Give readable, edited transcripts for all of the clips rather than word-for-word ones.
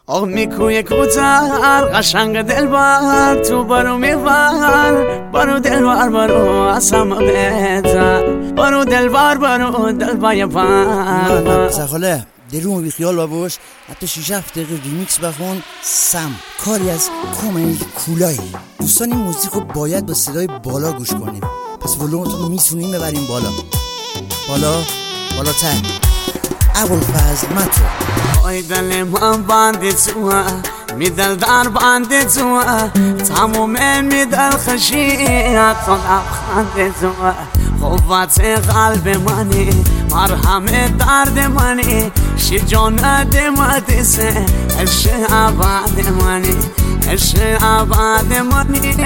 آق میکوی کوتر قشنگ دلبر تو برو میبر برو دلبر برو اصلا بهتر برو دلبر برو دلبر بر زخاله درون بی خیال بابوش حتی 6-7 دقیقه ریمیکس بخون سم کاری از کامل کولایی. دوستان این موزیک رو باید با صدای بالا گوش کنیم، پس ولومتون میتونیم ببریم بالا بالاتر. ابوالفضل متو آی دل من بنده توه میدل در بنده توه تموم میدل خشیت و لبخنده توه قوت قلب منی مرهم درد منی شجاعت مدرسه عشق ابد منی عشق ابد منی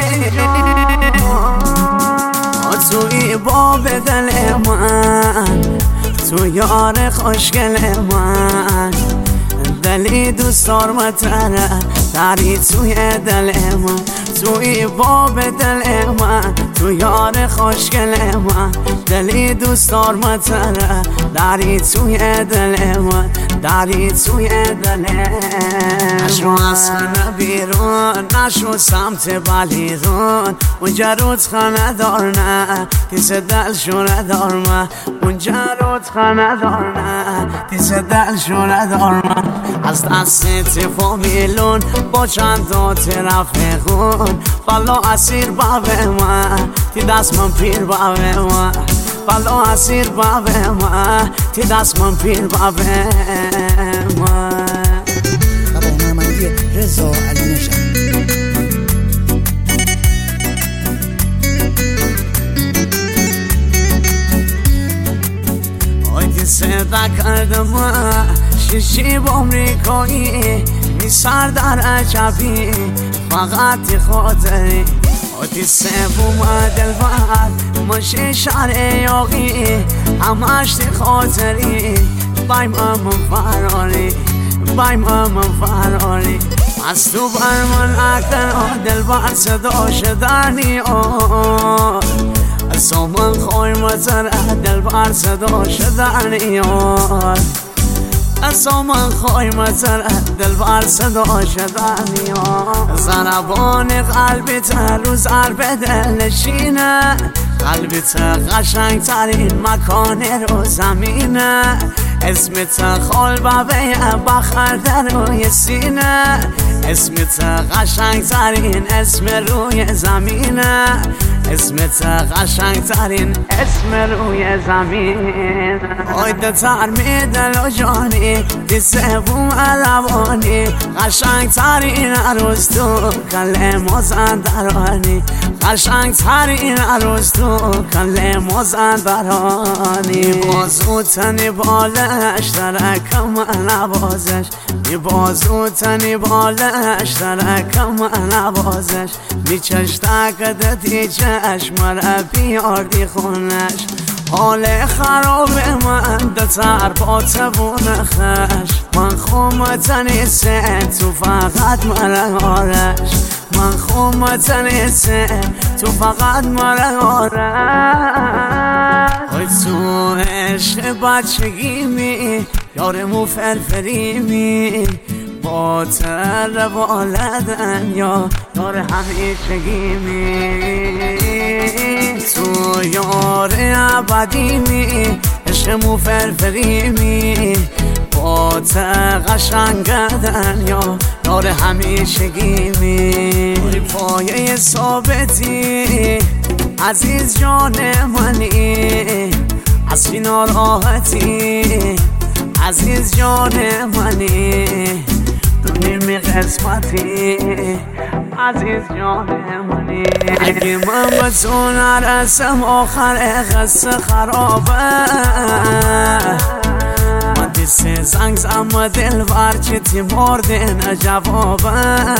توی باب دل من تو یار خوشگل من دلی دوست دارمتره داری توی دل من توی باب دل من تو یار خوشگل من دلی دوست دارمتره داری توی دل من داری توی دل من نشو از خانه بیرون نشو سمت بلیرون اونجا رود خانه دار نه تیز دل شونه دار من اونجا رود خانه دار نه تیز دل شونه دار من از دست فامیلون با چند تا رفیقون بالا اسیر بابه من تی دست من پیر بابه من بالا اسیر بابه من تی دست من پیر بابه من بابا هنرمندی رضا علی نژاد. آیدی صدا کردم شیشی با امریکایی میسر در عجبی فقط خاطری آتی سبوم دلبر ماشی شهر یاقی همش تی خاطری بایم فراری بایم فراری از تو بر من اکن دلبر صدا شدنی از من خوی مزر دلبر صدا شدنی از من خوی مزر دلبر صدا شدنی زنبان قلبت رو ضرب دل نشینه قلبت قشنگ ترین مکان رو زمینه اسمت خالبابه بخر در روی سینه اسمت قشنگ ترین اسم روی زمینه اسمت قشنگ ترین اسم روی زمین آیده تر میدل و جانی دیسبوم علوانی قشنگ ترین عروس تو کل مازندرانی قشنگ ترین عروس تو کل مازندرانی بازو تنی بالش درکم نوازش بازو تنی بالش درکم نوازش میچش تکده دیجه مرا بیاردی خونش حال خراب من دتر با تبون خش من خومت نیسته تو فقط مرا آرش من خومت نیسته تو فقط مرا آرش ای تو عشق بچگی می یارمو فرفری می با تر والدن یا یار همیشگی می تو یار ابدی می عشقمو فرفری می با تر قشنگدن یا یار همیشگی می پایه ثابتی عزیز جان منی از چی ناراحتی عزیز جان منی دونیم قسمتی عزیز جان منی اگه من به تو نرسم آخر قصه خرابه من دیسه زنگ زم دل بر چه تی مرده نجوابه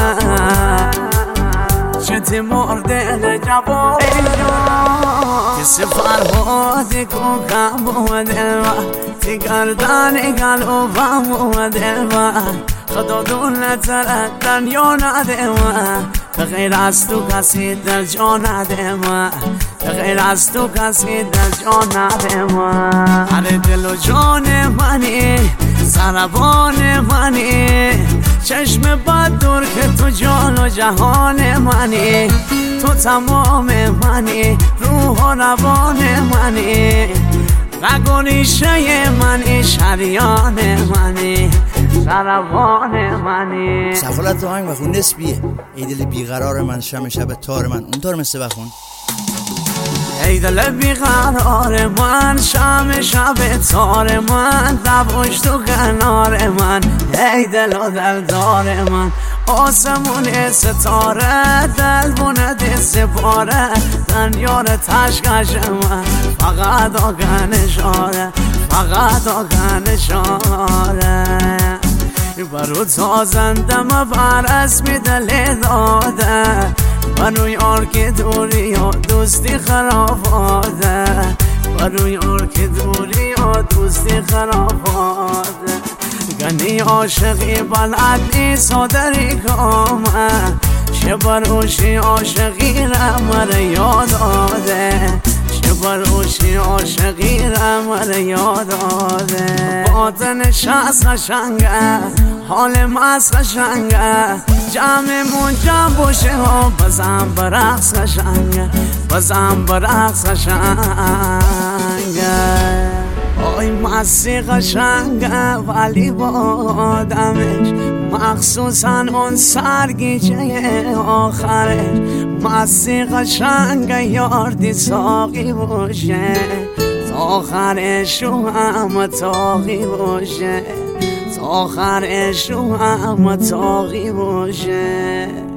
چه تی مرده نجوابه کسی فرهادی کو کم بوده تی گردن گلوبم بوده خدا دولت دنیا نده من به غیر از تو کسی دل جا نده من به غیر از تو کسی دل جا نده من هر دل و جان منی زنبان منی چشم بد دور که تو جان و جهان منی، تو تمام منی، روح و روان منی، رگ و ریشه منی، شریان منی، سروان منی. سفالت آهنگ بخون نسبیه. ای دل بیقرار من، شم شب تار من، اون تار مثل بخون. ای دل بیقرار من، شم شب تار من، دبوش تو کنار من، ای دل و دلدار من، آسمون ستاره، دل بونه سپاره، دنیار تشکش من، فقط آگنشاره، فقط آگنشاره. برو تازندم بر اسم دل داده، برو یار که دوری و دوستی خراباده، برو یار که دوری و دوستی خراباده. گنی عاشقی بلد نیست و دری کامه، چه بروشی عاشقی رمر یاد آده، چه بروشی عاشقی رمر یاد آده. باطنش از قشنگه، حال مست قشنگه، جمعمون جمع باشه و بزن برقص قشنگه، بزن برقص قشنگه. آی مستی قشنگه ولی با آدمش، مخصوصا اون سرگیجه آخرش. مستی قشنگه یاردی ساقی باشه، تا آخرش رو هم تاقی باشه، تا آخرش رو هم تاقی باشه.